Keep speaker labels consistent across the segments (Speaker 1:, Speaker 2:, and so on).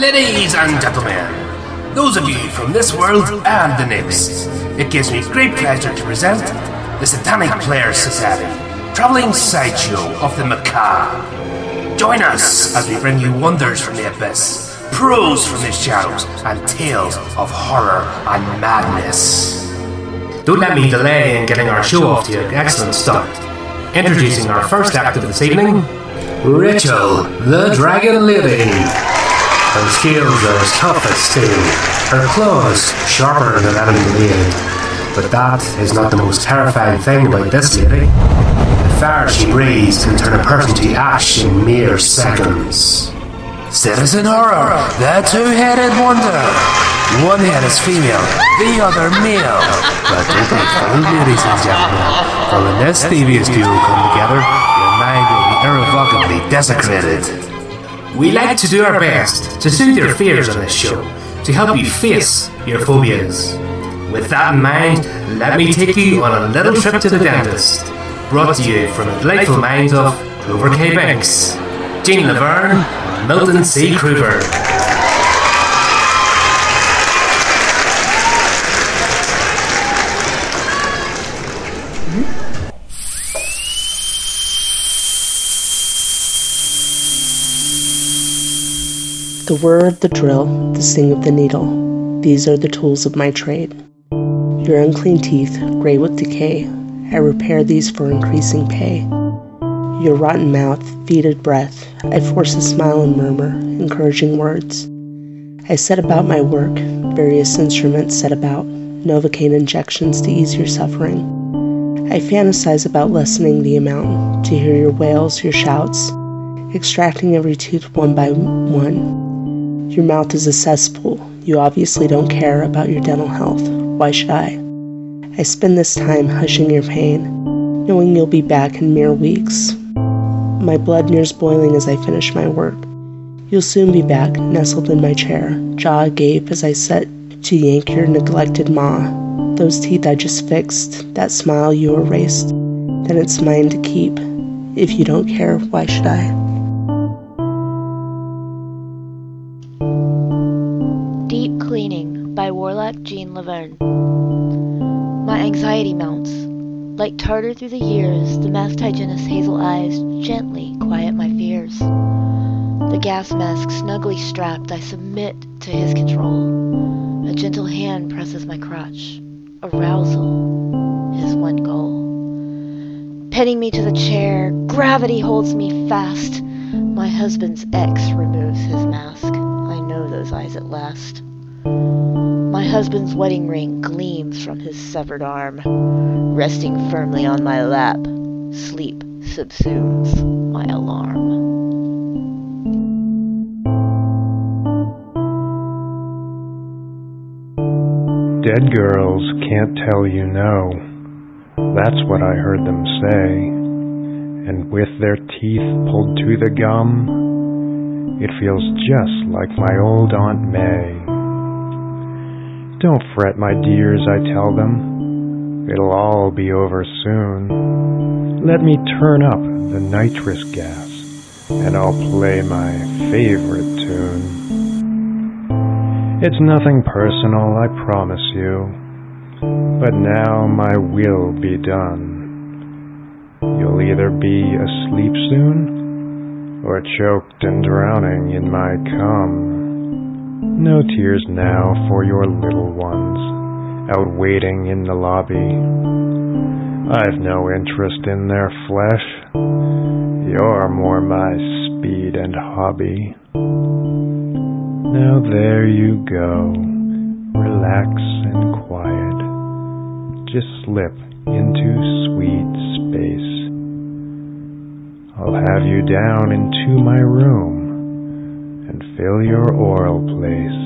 Speaker 1: Ladies and gentlemen, those of you from this world and the next, it gives me great pleasure to present the Satanic Players Society, travelling sideshow of the macabre. Join us as we bring you wonders from the abyss, prose from the shadows, and tales of horror and madness.
Speaker 2: Don't let me delay in getting our show off to an excellent start. Introducing our first act of this evening, Rachel, the Dragon Lady. Her scales are as tough as steel, her claws sharper than any blade. But that is not the most terrifying thing about this lady. The fire she breathes can turn a person to ash in mere seconds.
Speaker 1: Citizen Horror, the two-headed wonder. One head is female, the other male. But don't be fooled, ladies and gentlemen, for when this devious duo come together, your mind will be irrevocably desecrated.
Speaker 2: We like to do our best to soothe your fears on this show, to help you face your phobias. With that in mind, let me take you on a little trip to the dentist, brought to you from the delightful minds of Clover K. Banks, Jean Laverne, and Milton C. Kruger.
Speaker 3: The whir of the drill, the sting of the needle, these are the tools of my trade. Your unclean teeth, gray with decay, I repair these for increasing pay. Your rotten mouth, fetid breath, I force a smile and murmur, encouraging words. I set about my work, various instruments set about, Novocaine injections to ease your suffering. I fantasize about lessening the amount, to hear your wails, your shouts, extracting every tooth one by one. Your mouth is a cesspool. You obviously don't care about your dental health. Why should I? I spend this time hushing your pain, knowing you'll be back in mere weeks. My blood nears boiling as I finish my work. You'll soon be back, nestled in my chair, jaw agape as I set to yank your neglected maw. Those teeth I just fixed, that smile you erased, then it's mine to keep. If you don't care, why should I?
Speaker 4: Deep Cleaning by Warlock Jean Laverne. My anxiety mounts. Like tartar through the years, the masked hygienist's hazel eyes gently quiet my fears. The gas mask snugly strapped, I submit to his control. A gentle hand presses my crotch. Arousal is one goal. Pinning me to the chair, gravity holds me fast. My husband's ex removes his mask. I know those eyes at last. My husband's wedding ring gleams from his severed arm. Resting firmly on my lap, sleep subsumes my alarm.
Speaker 5: Dead girls can't tell you no. That's what I heard them say. And with their teeth pulled to the gum, it feels just like my old Aunt May. Don't fret, my dears, I tell them. It'll all be over soon. Let me turn up the nitrous gas, and I'll play my favorite tune. It's nothing personal, I promise you, but now my will be done. You'll either be asleep soon, or choked and drowning in my cum. No tears now for your little ones, out waiting in the lobby. I've no interest in their flesh. You're more my speed and hobby. Now there you go, relax and quiet. Just slip into sweet space. I'll have you down into my room and fill your oral place.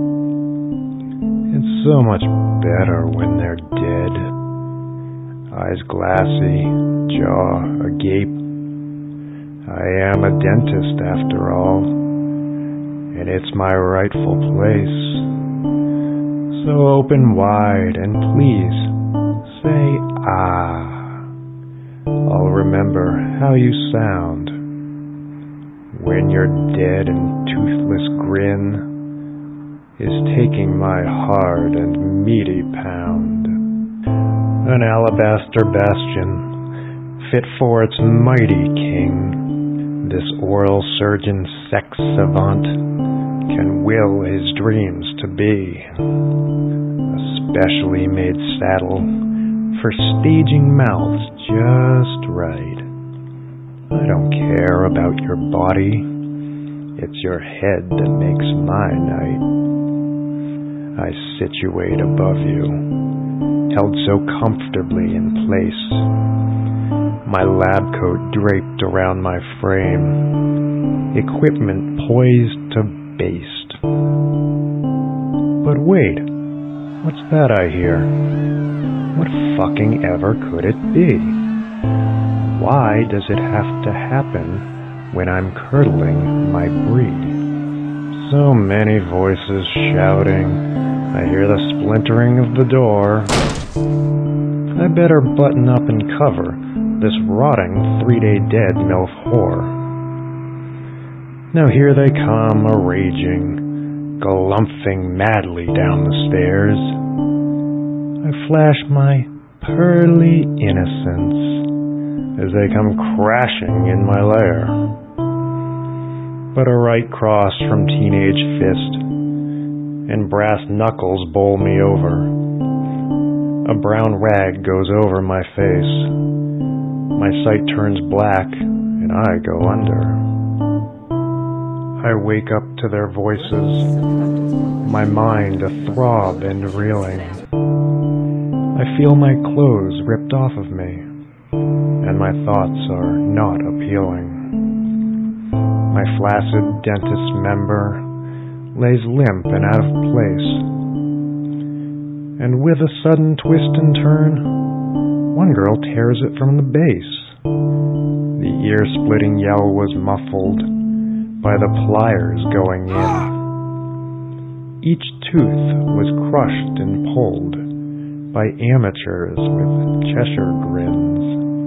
Speaker 5: It's so much better when they're dead. Eyes glassy, jaw agape. I am a dentist after all, and it's my rightful place. So open wide and please say ah. I'll remember how you sound. when your dead and toothless grin is taking my hard and meaty pound. An alabaster bastion, fit for its mighty king, this oral surgeon sex savant can will his dreams to be. A specially made saddle for staging mouths just right. I don't care about your body, it's your head that makes my night. I situate above you, held so comfortably in place, my lab coat draped around my frame, equipment poised to baste. But wait, what's that I hear? What fucking ever could it be? Why does it have to happen when I'm curdling my breed? So many voices shouting, I hear the splintering of the door. I better button up and cover this rotting 3-day dead MILF whore. Now here they come, a-raging, galumphing madly down the stairs. I flash my pearly innocence as they come crashing in my lair. But a right cross from teenage fist and brass knuckles bowl me over. A brown rag goes over my face. My sight turns black and I go under. I wake up to their voices, my mind a-throb and reeling. I feel my clothes ripped off of me, and my thoughts are not appealing. My flaccid dentist's member lays limp and out of place, and with a sudden twist and turn, one girl tears it from the base. The ear-splitting yell was muffled by the pliers going in. Each tooth was crushed and pulled by amateurs with Cheshire grins.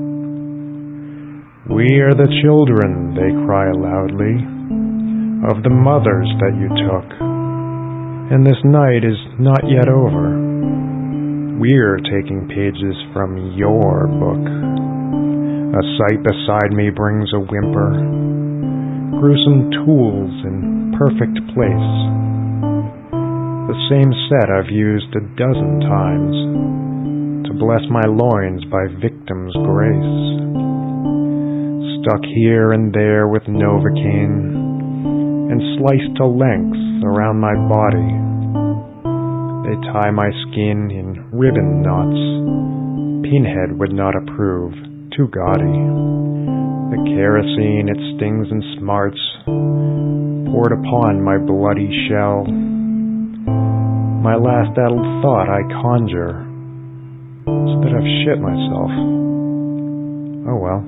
Speaker 5: We are the children, they cry loudly, of the mothers that you took, and this night is not yet over. We're taking pages from your book. A sight beside me brings a whimper, gruesome tools in perfect place. The same set I've used 12 times to bless my loins by victim's grace. Stuck here and there with Novocaine and sliced to lengths around my body. They tie my skin in ribbon knots. Pinhead would not approve, too gaudy. The kerosene, it stings and smarts, poured upon my bloody shell. My last addled thought I conjure, so that I've shit myself. Oh well.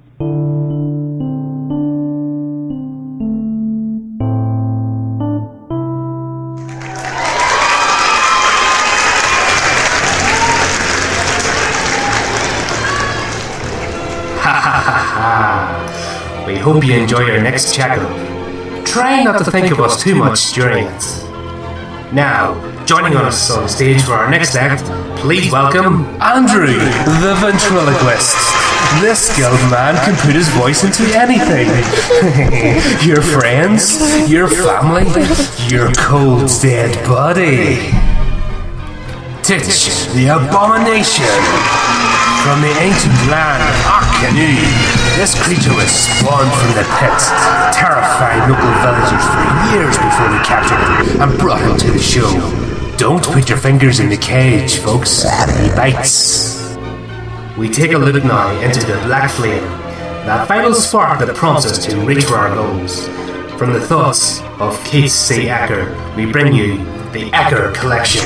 Speaker 2: We hope you enjoy your next checkup. Try not to think of us too much during it. Now, joining us on stage for our next act, please welcome
Speaker 1: Andrew, the ventriloquist. This skilled man can put his voice into anything. Your friends, your family, your cold dead body. Titch, the abomination. From the ancient land of Arkanu, this creature was spawned from the pit, terrifying local villagers for years before we captured him and brought him to the show. Don't put your fingers in the cage, folks. He bites.
Speaker 2: We take a look now into the black flame, that final spark that prompts us to reach for our goals. From the thoughts of Keith C. Acker, we bring you the Acker Collection.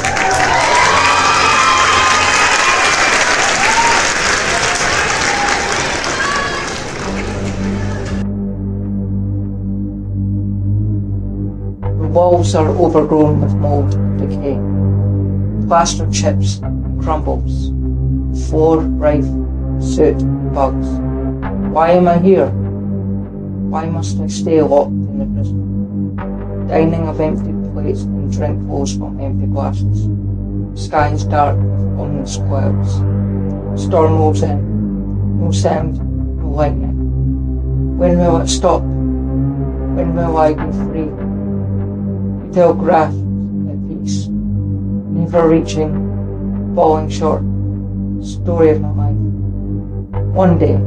Speaker 6: The walls are overgrown with mold and decay. Plaster chips and crumbles. Floor rife, soot, bugs. Why am I here? Why must I stay locked in the prison? Dining of empty plates and drink flows from empty glasses. Skies dark with ominous clouds. Storm rolls in. No sound, no lightning. When will it stop? When will I be free? You tell grasped at peace, never reaching, falling short. Story of my life. One day.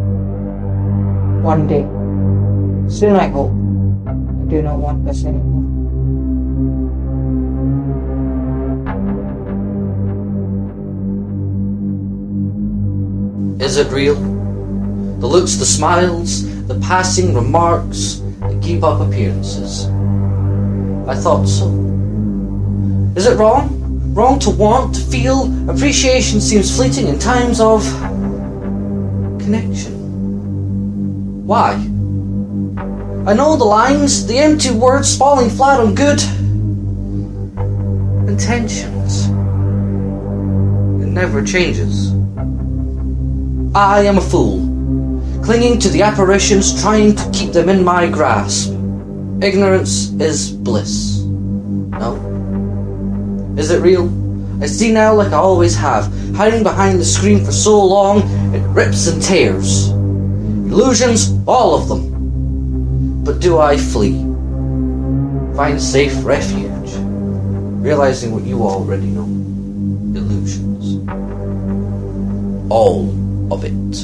Speaker 6: Soon I hope. I do not want this anymore.
Speaker 7: Is it real? The looks, the smiles, the passing remarks that keep up appearances. I thought so. Is it wrong? Wrong to want, to feel? Appreciation seems fleeting in times of connection. Why? I know the lines, the empty words falling flat on good intentions. It never changes. I am a fool, clinging to the apparitions, trying to keep them in my grasp. Ignorance is bliss. No? Is it real? I see now like I always have, hiding behind the screen for so long, it rips and tears. Illusions, all of them. But do I flee? Find safe refuge, realizing what you already know. Illusions. All of it.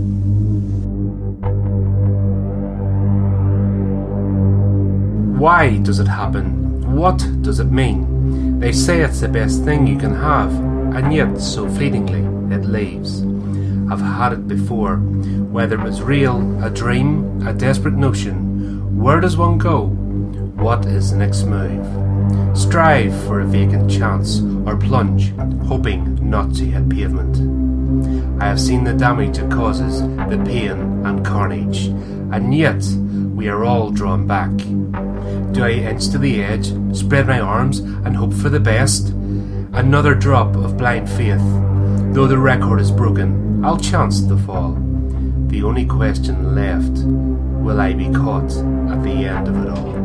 Speaker 2: Why does it happen? What does it mean? They say it's the best thing you can have, and yet so fleetingly it leaves. I've had it before, whether it was real, a dream, a desperate notion. Where does one go? What is the next move? Strive for a vacant chance, or plunge, hoping not to hit pavement. I have seen the damage it causes, the pain and carnage, and yet we are all drawn back. Do I inch to the edge, spread my arms, and hope for the best? Another drop of blind faith. Though the record is broken, I'll chance the fall. The only question left, will I be caught at the end of it all?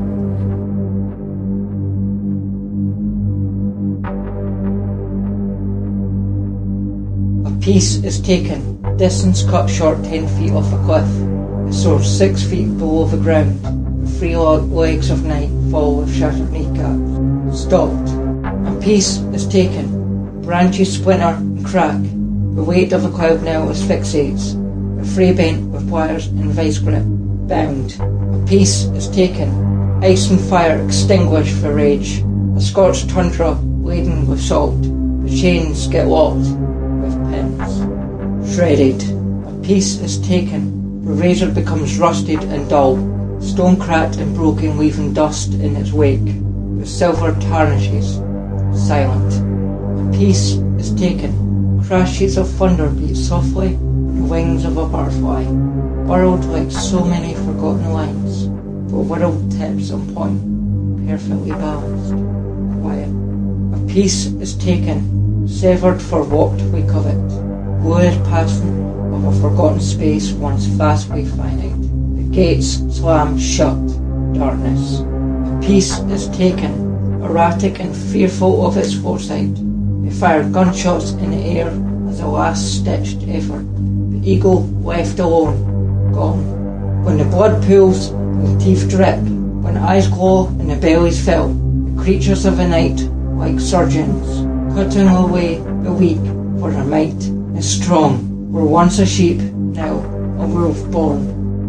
Speaker 6: A piece is taken, distance cut short 10 feet off a cliff. It soars 6 feet below the ground. The free legs of night fall with shattered kneecaps. Stopped. A piece is taken, branches splinter and crack. The weight of the cloud now asphyxiates. A free bent with wires and vice grip. Bound. A piece is taken, ice and fire extinguished for rage. A scorched tundra laden with salt. The chains get locked with pins. Shredded. A piece is taken, the razor becomes rusted and dull. Stone cracked and broken, leaving dust in its wake. The silver tarnishes. Silent. A piece is taken, crashes of thunder beat softly on the wings of a butterfly. Burrowed like so many forgotten lines, but world tips on point, perfectly balanced, quiet. A piece is taken, severed for what we covet, lurid passing of a forgotten space once vastly finite. The gates slam shut, darkness. A piece is taken, erratic and fearful of its foresight. They fired gunshots in the air as a last-stitched effort. The eagle left alone. Gone. When the blood pools and the teeth drip, when eyes glow and the bellies fill, the creatures of the night, like surgeons, cutting away the weak, for their might is strong. Were once a sheep, now a wolf born.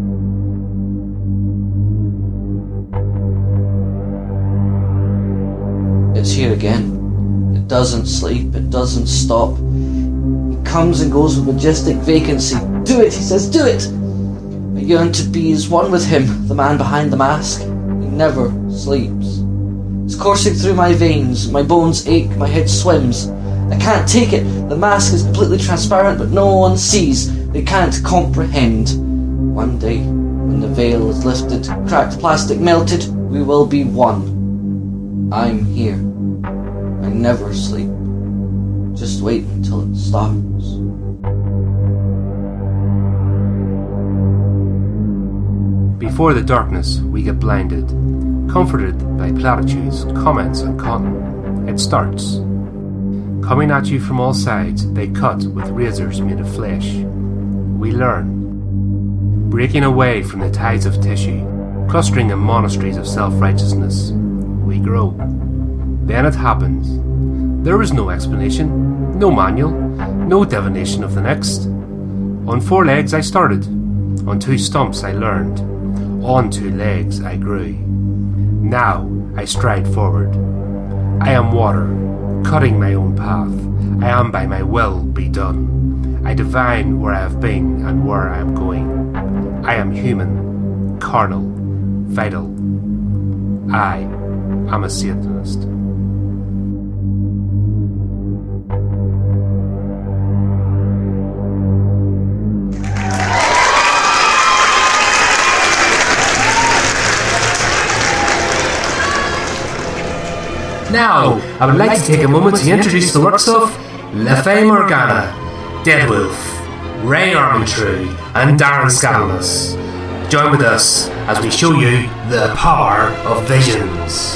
Speaker 7: It's here again. It doesn't sleep, it doesn't stop. It comes and goes with majestic vacancy. Do it, he says, do it! I yearn to be as one with him, the man behind the mask. He never sleeps. It's coursing through my veins, my bones ache, my head swims. I can't take it. The mask is completely transparent, but no one sees. They can't comprehend. One day, when the veil is lifted, cracked plastic melted, we will be one. I'm here. I never sleep. Just wait until it starts.
Speaker 2: Before the darkness, we get blinded, comforted by platitudes, comments, and cotton. It starts. Coming at you from all sides, they cut with razors made of flesh. We learn. Breaking away from the ties of tissue, clustering in monasteries of self-righteousness. We grow. Then it happens. There is no explanation, no manual, no divination of the next. On 4 legs I started. On 2 stumps I learned. On 2 legs I grew. Now I stride forward. I am water, cutting my own path. I am by my will be done. I divine where I have been and where I am going. I am human, carnal, vital. I am a Satanist. Now, I would like to take a moment to introduce the works of La Fée Morgana, Deadwolf, Ray Armentrue, and Darren Scalamus. Join with us as we show you the power of visions.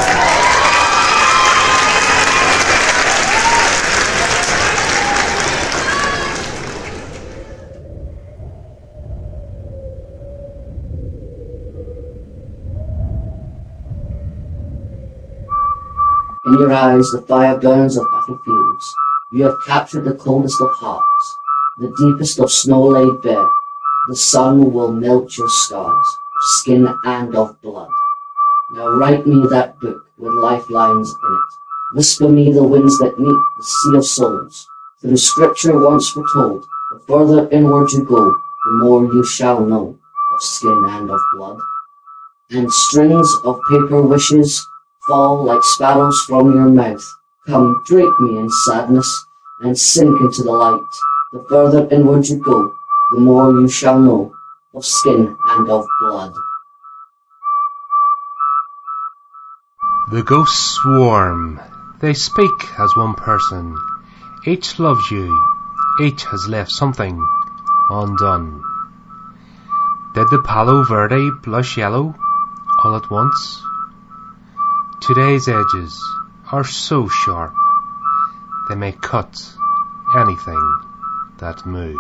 Speaker 7: In your eyes the fire burns of battlefields. You have captured the coldest of hearts, the deepest of snow laid bare. The sun will melt your scars, of skin and of blood. Now write me that book with lifelines in it. Whisper me the winds that meet the sea of souls. Through scripture once foretold, the further inward you go, the more you shall know of skin and of blood. And strings of paper wishes fall like sparrows from your mouth. Come, drape me in sadness, and sink into the light. The further inward you go, the more you shall know of skin and of blood.
Speaker 2: The ghosts swarm. They speak as one person. Each loves you. Each has left something undone. Did the Palo Verde blush yellow all at once? Today's edges are so sharp, they may cut anything that moved.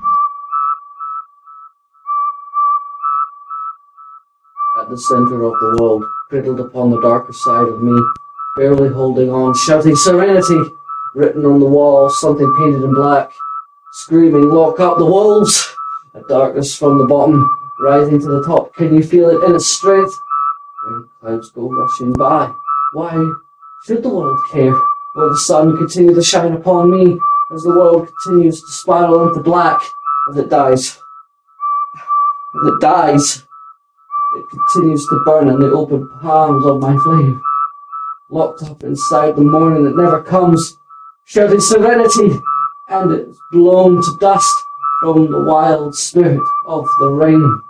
Speaker 7: At the centre of the world, cradled upon the darker side of me, barely holding on, shouting serenity, written on the wall, something painted in black, screaming, lock up the wolves! A darkness from the bottom, rising to the top, can you feel it in its strength? When clouds go rushing by, why should the world care? Will the sun continue to shine upon me as the world continues to spiral into black as it dies? As it dies, it continues to burn in the open palms of my flame, locked up inside the morning that never comes, shouting serenity, and it's blown to dust from the wild spirit of the rain.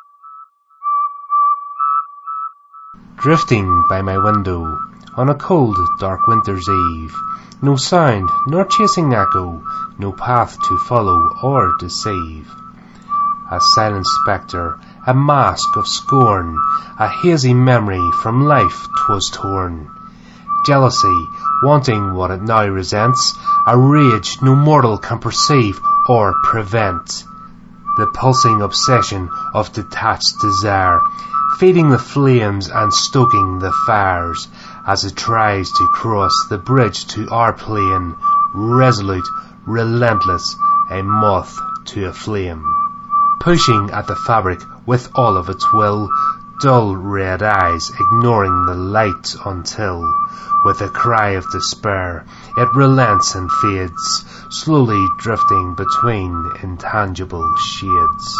Speaker 2: Drifting by my window on a cold, dark winter's eve, no sound nor chasing echo, no path to follow or deceive. A silent spectre, a mask of scorn, a hazy memory from life 'twas torn. Jealousy, wanting what it now resents, a rage no mortal can perceive or prevent. The pulsing obsession of detached desire, feeding the flames and stoking the fires, as it tries to cross the bridge to our plane, resolute, relentless, a moth to a flame. Pushing at the fabric with all of its will, dull red eyes ignoring the light until, with a cry of despair, it relents and fades, slowly drifting between intangible shades.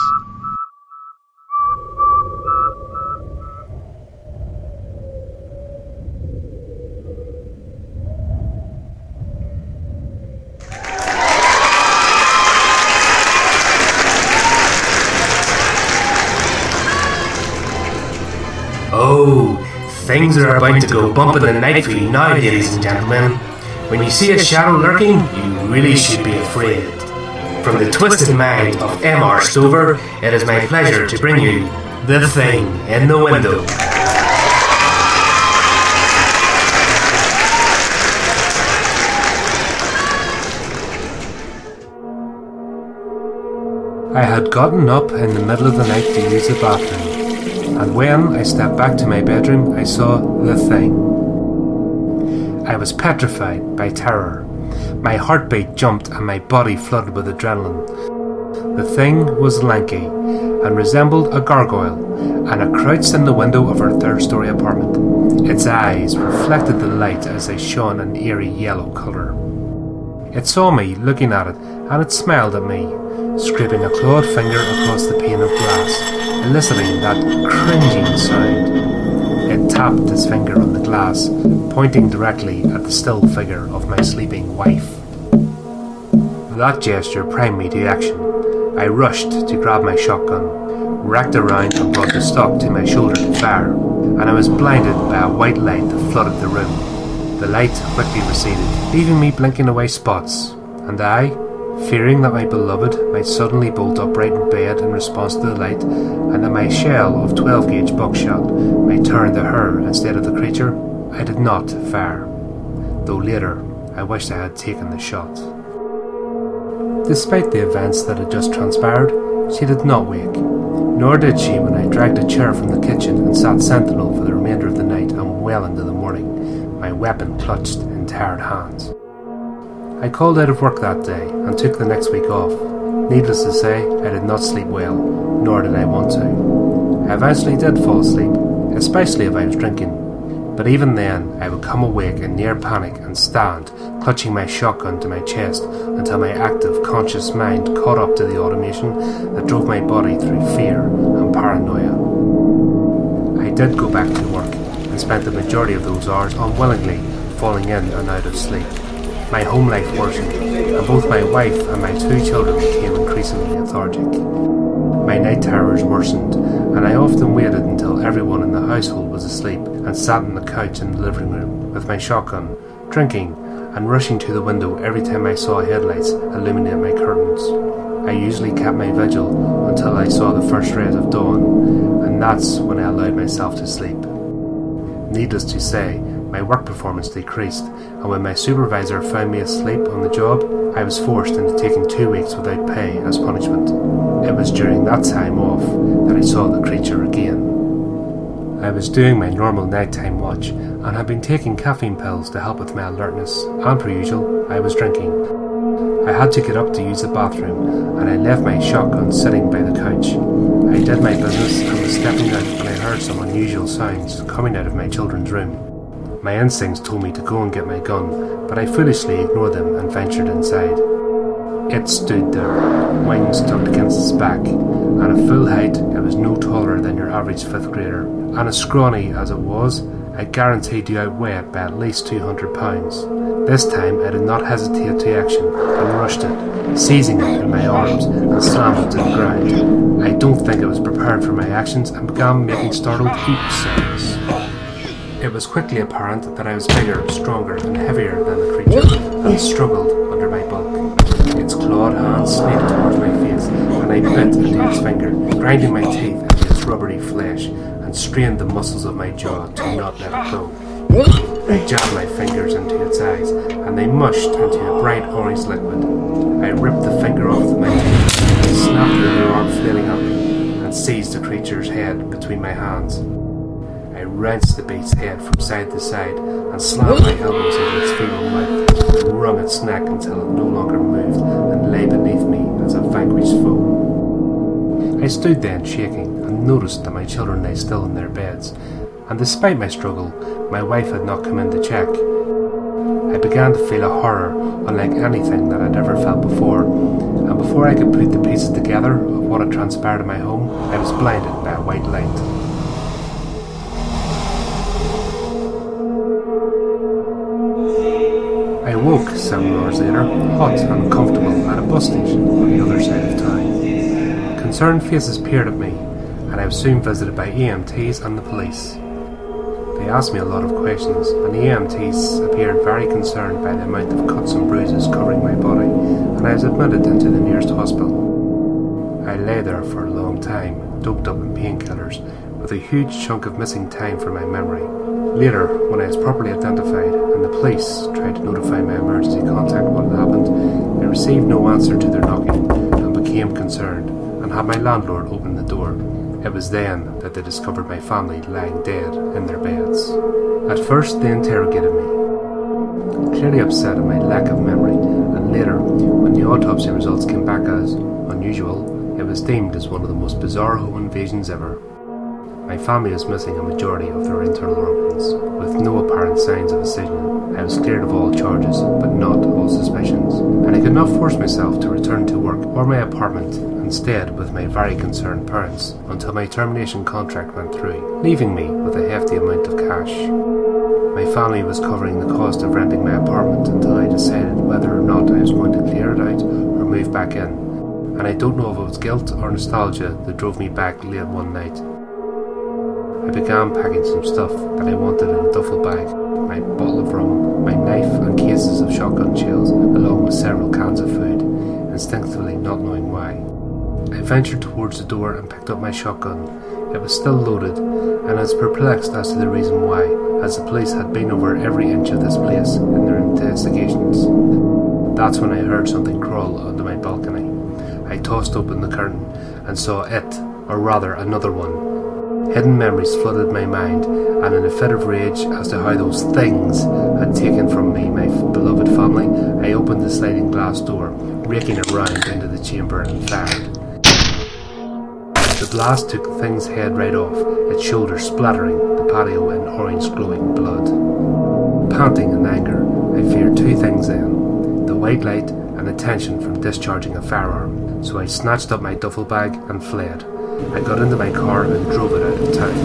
Speaker 1: Oh, things are about to go bump in the night for you now, ladies and gentlemen. When you see a shadow lurking, you really should be afraid. From the twisted mind of M.R. Stover, it is my pleasure to bring you
Speaker 2: The Thing in the Window. I had gotten up in the middle of the night to use the bathroom, and when I stepped back to my bedroom, I saw the Thing. I was petrified by terror. My heartbeat jumped and my body flooded with adrenaline. The Thing was lanky and resembled a gargoyle, and it crouched in the window of our third-story apartment. Its eyes reflected the light as they shone an eerie yellow colour. It saw me looking at it, and it smiled at me, scraping a clawed finger across the pane of glass, eliciting that cringing sound. It tapped its finger on the glass, pointing directly at the still figure of my sleeping wife. That gesture primed me to action. I rushed to grab my shotgun, racked around and brought the stock to my shoulder to fire, and I was blinded by a white light that flooded the room. The light quickly receded, leaving me blinking away spots, and I, fearing that my beloved might suddenly bolt upright in bed in response to the light, and that my shell of 12-gauge buckshot might turn to her instead of the creature, I did not fire, though later I wished I had taken the shot. Despite the events that had just transpired, she did not wake, nor did she when I dragged a chair from the kitchen and sat sentinel for the remainder of the night and well into the morning, my weapon clutched in tired hands. I called out of work that day and took the next week off. Needless to say, I did not sleep well, nor did I want to. I eventually did fall asleep, especially if I was drinking, but even then I would come awake in near panic and stand, clutching my shotgun to my chest until my active, conscious mind caught up to the automation that drove my body through fear and paranoia. I did go back to work and spent the majority of those hours unwillingly falling in and out of sleep. My home life worsened, and both my wife and my 2 children became increasingly lethargic. My night terrors worsened, and I often waited until everyone in the household was asleep and sat on the couch in the living room with my shotgun, drinking, and rushing to the window every time I saw headlights illuminate my curtains. I usually kept my vigil until I saw the first rays of dawn, and that's when I allowed myself to sleep. Needless to say, my work performance decreased, and when my supervisor found me asleep on the job, I was forced into taking 2 weeks without pay as punishment. It was during that time off that I saw the creature again. I was doing my normal nighttime watch, and had been taking caffeine pills to help with my alertness, and per usual, I was drinking. I had to get up to use the bathroom, and I left my shotgun sitting by the couch. I did my business and was stepping out when I heard some unusual sounds coming out of my children's room. My instincts told me to go and get my gun, but I foolishly ignored them and ventured inside. It stood there, wings tucked against its back, and at full height it was no taller than your average 5th grader, and as scrawny as it was, I guaranteed to outweigh it by at least 200 pounds. This time I did not hesitate to action and rushed it, seizing it in my arms and slammed it to the ground. I don't think it was prepared for my actions and began making startled whoop sounds. It was quickly apparent that I was bigger, stronger, and heavier than the creature, and it struggled under my bulk. Its clawed hands slid towards my face, and I bit into its finger, grinding my teeth into its rubbery flesh, and strained the muscles of my jaw to not let it go. I jabbed my fingers into its eyes, and they mushed into a bright orange liquid. I ripped the finger off my teeth, snapped the arm flailing at me, and seized the creature's head between my hands. I wrenched the beast's head from side to side and slammed my elbows into its feeble mouth and wrung its neck until it no longer moved and lay beneath me as a vanquished foe. I stood then shaking and noticed that my children lay still in their beds, and despite my struggle, my wife had not come in to check. I began to feel a horror unlike anything that I'd ever felt before, and before I could put the pieces together of what had transpired in my home, I was blinded by a white light. I woke 7 hours later, hot and uncomfortable, at a bus station on the other side of town. Concerned faces peered at me, and I was soon visited by EMTs and the police. They asked me a lot of questions, and the EMTs appeared very concerned by the amount of cuts and bruises covering my body, and I was admitted into the nearest hospital. I lay there for a long time, doped up in painkillers, with a huge chunk of missing time from my memory. Later, when I was properly identified and the police tried to notify my emergency contact what had happened, I received no answer to their knocking and became concerned and had my landlord open the door. It was then that they discovered my family lying dead in their beds. At first they interrogated me, clearly upset at my lack of memory, and later, when the autopsy results came back as unusual, it was deemed as one of the most bizarre home invasions ever. My family is missing a majority of their internal organs, with no apparent signs of incision. I was cleared of all charges, but not all suspicions, and I could not force myself to return to work or my apartment and stayed with my very concerned parents until my termination contract went through, leaving me with a hefty amount of cash. My family was covering the cost of renting my apartment until I decided whether or not I was going to clear it out or move back in, and I don't know if it was guilt or nostalgia that drove me back late one night. I began packing some stuff that I wanted in a duffel bag, my bottle of rum, my knife and cases of shotgun shells, along with several cans of food, instinctively not knowing why. I ventured towards the door and picked up my shotgun. It was still loaded, and I was perplexed as to the reason why, as the police had been over every inch of this place in their investigations. That's when I heard something crawl onto my balcony. I tossed open the curtain and saw it, or rather another one. Hidden memories flooded my mind, and in a fit of rage as to how those things had taken from me my beloved family, I opened the sliding glass door, raking it round into the chamber and fired. The blast took the thing's head right off, its shoulder splattering the patio in orange glowing blood. Panting in anger, I feared two things then, the white light and the tension from discharging a firearm, so I snatched up my duffel bag and fled. I got into my car and drove it out of town.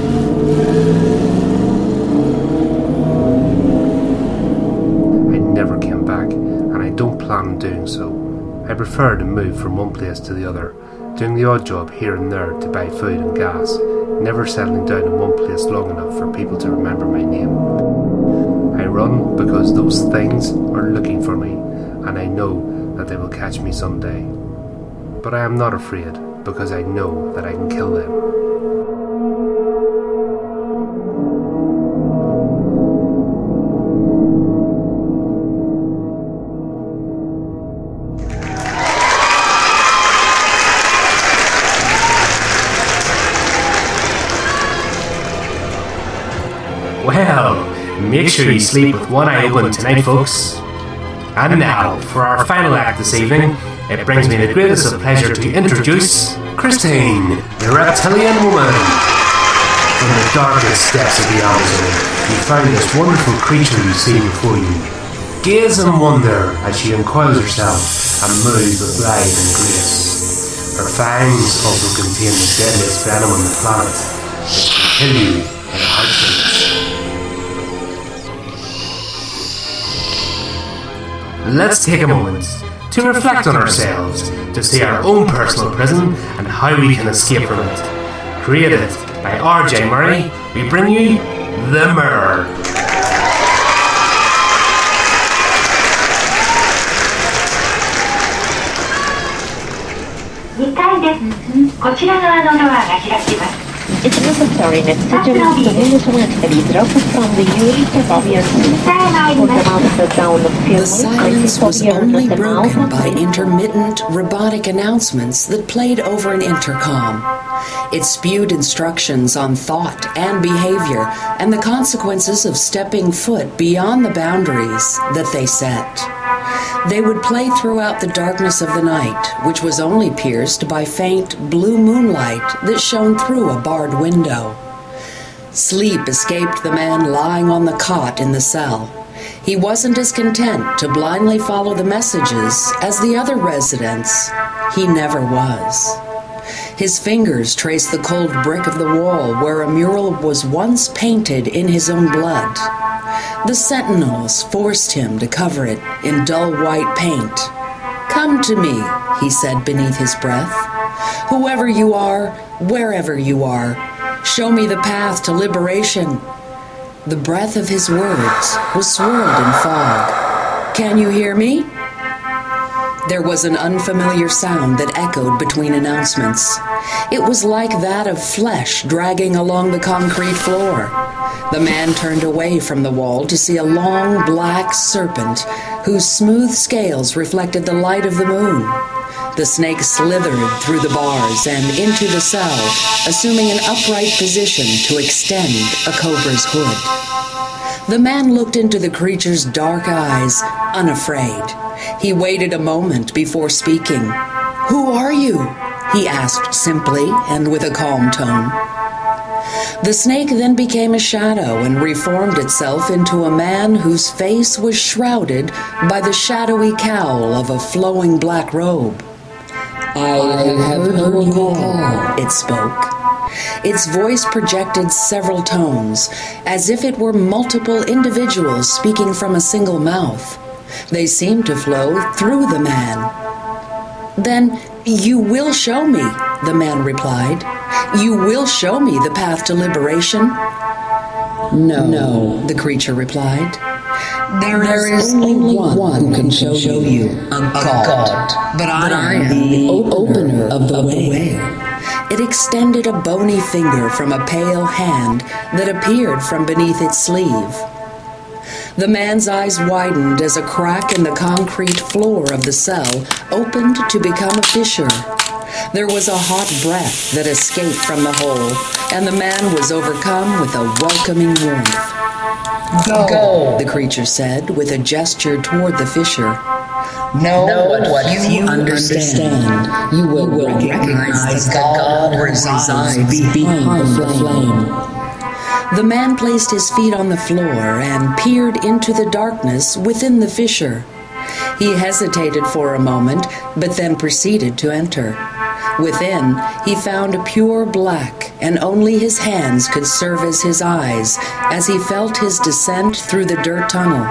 Speaker 2: I never came back, and I don't plan on doing so. I prefer to move from one place to the other, doing the odd job here and there to buy food and gas, never settling down in one place long enough for people to remember my name. I run because those things are looking for me, and I know that they will catch me someday. But I am not afraid, because I know that I can kill them. Well, make sure you sleep with one eye open tonight, folks. And now, for our final act this evening, it brings me the greatest of pleasure to introduce Christine, the reptilian woman. From the darkest depths of the Amazon, you find this wonderful creature you see before you. Gaze and wonder as she uncoils herself and moves with glide and grace. Her fangs also contain the deadliest venom on the planet, which can kill you in a heartbeat. Let's take a moment to reflect on ourselves, to see our own personal prison and how we can escape from it. Created by R.J. Murray, we bring you The Mirror.
Speaker 8: 2階です。こちら側のドアが開きます。
Speaker 9: It's necessary that citizens continue to exit from the unit of
Speaker 10: The silence was only broken by intermittent robotic announcements that played over an intercom. It spewed instructions on thought and behavior and the consequences of stepping foot beyond the boundaries that they set. They would play throughout the darkness of the night, which was only pierced by faint blue moonlight that shone through a barred window. Sleep escaped the man lying on the cot in the cell. He wasn't as content to blindly follow the messages as the other residents. He never was. His fingers traced the cold brick of the wall where a mural was once painted in his own blood. The sentinels forced him to cover it in dull white paint. "Come to me," he said beneath his breath. "Whoever you are, wherever you are, show me the path to liberation." The breath of his words was swirled in fog. "Can you hear me?" There was an unfamiliar sound that echoed between announcements. It was like that of flesh dragging along the concrete floor. The man turned away from the wall to see a long black serpent whose smooth scales reflected the light of the moon. The snake slithered through the bars and into the cell, assuming an upright position to extend a cobra's hood. The man looked into the creature's dark eyes, unafraid. He waited a moment before speaking. "Who are you?" he asked simply and with a calm tone. The snake then became a shadow and reformed itself into a man whose face was shrouded by the shadowy cowl of a flowing black robe. "I have heard you call," it spoke. Its voice projected several tones, as if it were multiple individuals speaking from a single mouth. They seemed to flow through the man. "Then you will show me," the man replied. "You will show me the path to liberation?" No, the creature replied. There is only one who can show you, a god. But I am the opener of the way. It extended a bony finger from a pale hand that appeared from beneath its sleeve. The man's eyes widened as a crack in the concrete floor of the cell opened to become a fissure. There was a hot breath that escaped from the hole, and the man was overcome with a welcoming warmth. Go, the creature said with a gesture toward the fissure. Know what you understand. You will recognize the God resides behind the flame. The man placed his feet on the floor and peered into the darkness within the fissure. He hesitated for a moment, but then proceeded to enter. Within, he found pure black, and only his hands could serve as his eyes as he felt his descent through the dirt tunnel.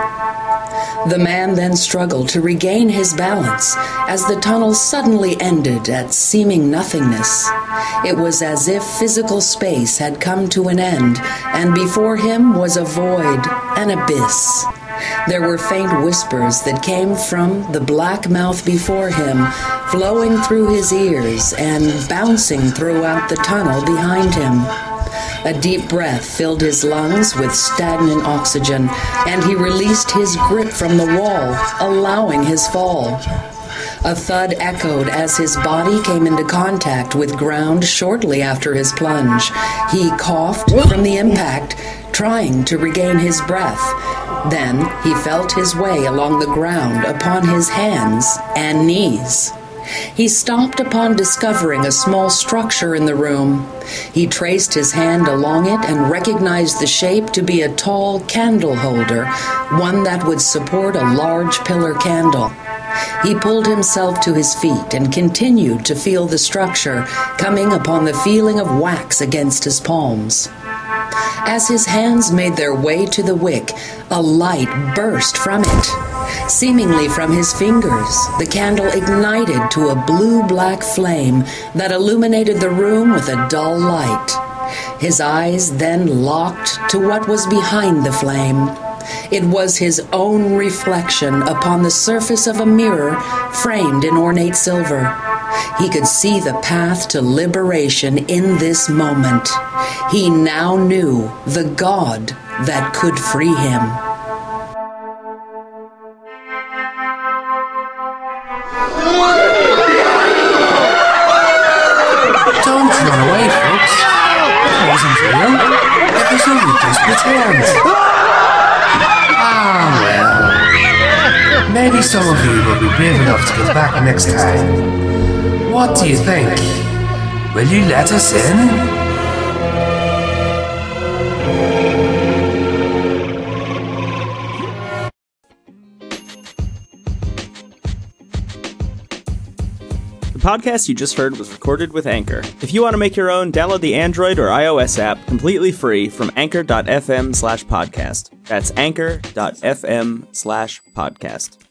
Speaker 10: The man then struggled to regain his balance as the tunnel suddenly ended at seeming nothingness. It was as if physical space had come to an end, and before him was a void, an abyss. There were faint whispers that came from the black mouth before him, flowing through his ears and bouncing throughout the tunnel behind him. A deep breath filled his lungs with stagnant oxygen, and he released his grip from the wall, allowing his fall. A thud echoed as his body came into contact with ground shortly after his plunge. He coughed from the impact, trying to regain his breath. Then he felt his way along the ground upon his hands and knees. He stopped upon discovering a small structure in the room. He traced his hand along it and recognized the shape to be a tall candle holder, one that would support a large pillar candle. He pulled himself to his feet and continued to feel the structure, coming upon the feeling of wax against his palms. As his hands made their way to the wick, a light burst from it. Seemingly from his fingers, the candle ignited to a blue-black flame that illuminated the room with a dull light. His eyes then locked to what was behind the flame. It was his own reflection upon the surface of a mirror framed in ornate silver. He could see the path to liberation in this moment. He now knew the God that could free him.
Speaker 2: Don't run away, folks. That wasn't real. That was only just pretend. Ah, well. Maybe some of you will be brave enough to get back next time. What do you think? Will you let us in?
Speaker 11: The podcast you just heard was recorded with Anchor. If you want to make your own, download the Android or iOS app completely free from anchor.fm/podcast. That's anchor.fm/podcast.